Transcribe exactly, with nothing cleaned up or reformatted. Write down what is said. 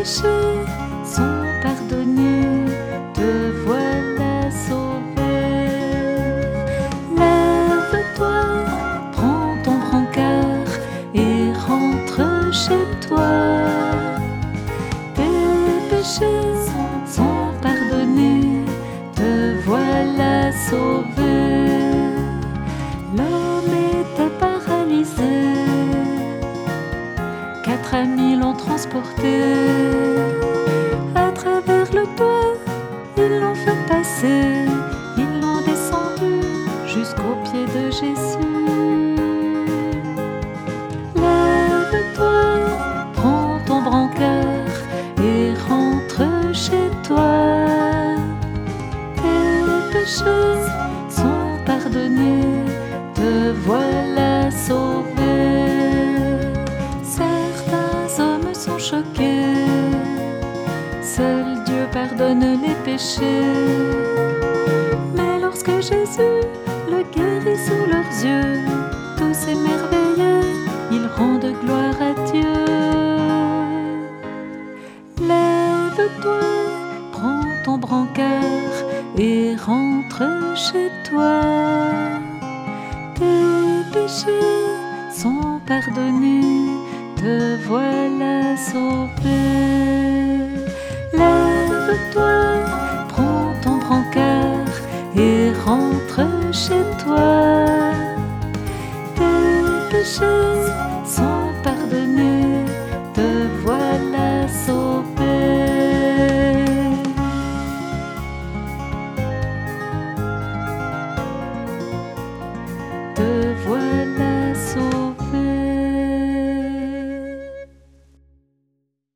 péchés sont pardonnés, te voilà sauvé. Lève-toi, prends ton brancard et rentre chez toi. Tes péchés sont pardonnés, te voilà sauvé. L'homme était paralysé, quatre amis l'ont transporté. À travers le toit, ils l'ont fait passer, ils l'ont descendu jusqu'aux pieds de Jésus. Lève-toi, prends ton brancard et rentre chez toi. Tes péchés sont pardonnés, te voilà sauvé. Certains hommes sont choqués, seul Dieu pardonne les péchés. Mais lorsque Jésus le guérit sous leurs yeux, tous s'émerveillaient, ils rendent gloire à Dieu. Lève-toi, prends ton brancard et rentre chez toi. Tes péchés sont pardonnés, te voilà sauvé. Lève-toi, prends ton brancard et rentre chez toi. Tes péchés sont pardonnés,